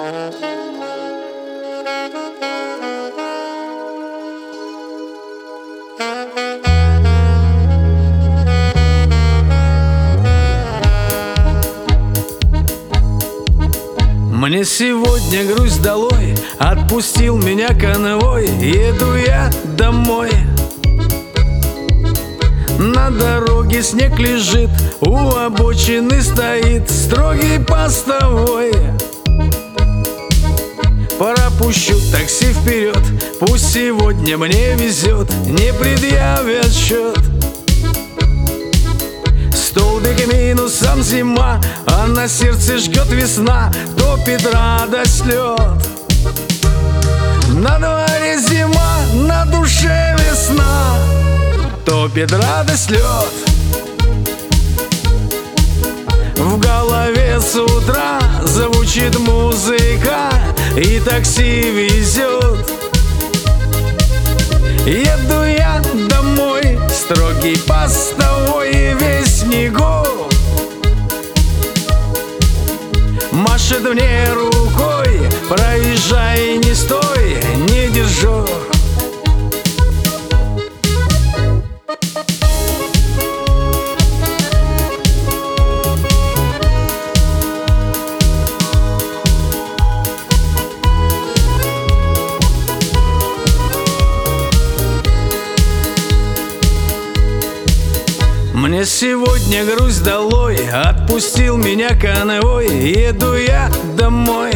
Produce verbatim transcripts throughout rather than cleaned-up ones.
Мне сегодня грусть долой, отпустил меня конвой. Еду я домой. На дороге снег лежит, у обочины стоит строгий постовой. Пропущу такси вперед, пусть сегодня мне везет, не предъявят счет. Столбик минусом зима, а на сердце жгет весна, топит радость лед. На дворе зима, на душе весна, топит радость лед. В голове с утра звучит музыка, и такси везет. Еду я домой, строгий постовой и весь в снегу. Машет мне рукой, проезжай, не стой, не держу. Мне сегодня грусть долой, отпустил меня конвой. Еду я домой.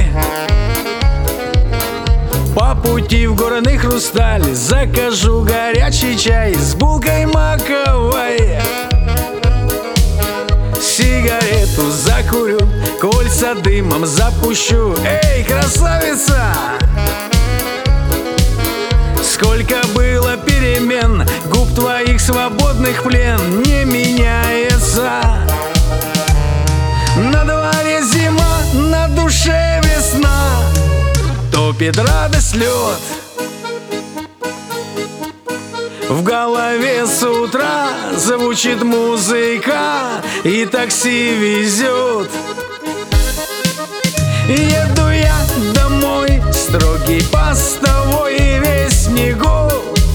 По пути в горный Хрусталь закажу горячий чай с булкой маковой. Сигарету закурю, кольца дымом запущу. Эй, красавица! Сколько было перемен, губ твоих свободных плен не меняется. На дворе зима, на душе весна, топит радость лед. В голове с утра звучит музыка, и такси везет. Еду я домой, строгий постовой и весь в снегу.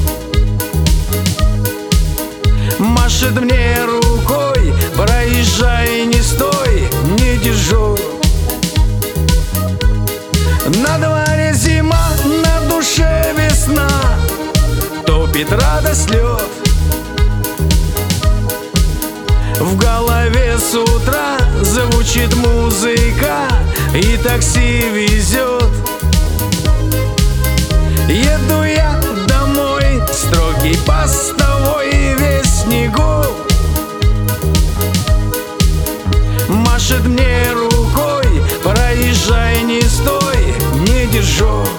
Машет мне рукой, проезжай, не стой, не держу. На дворе зима, на душе весна, топит радость лед. В голове с утра звучит музыка, и такси везет. Еду я домой, строгий постовой и весь в снегу. Машет мне рукой, проезжай, не стой, не держу.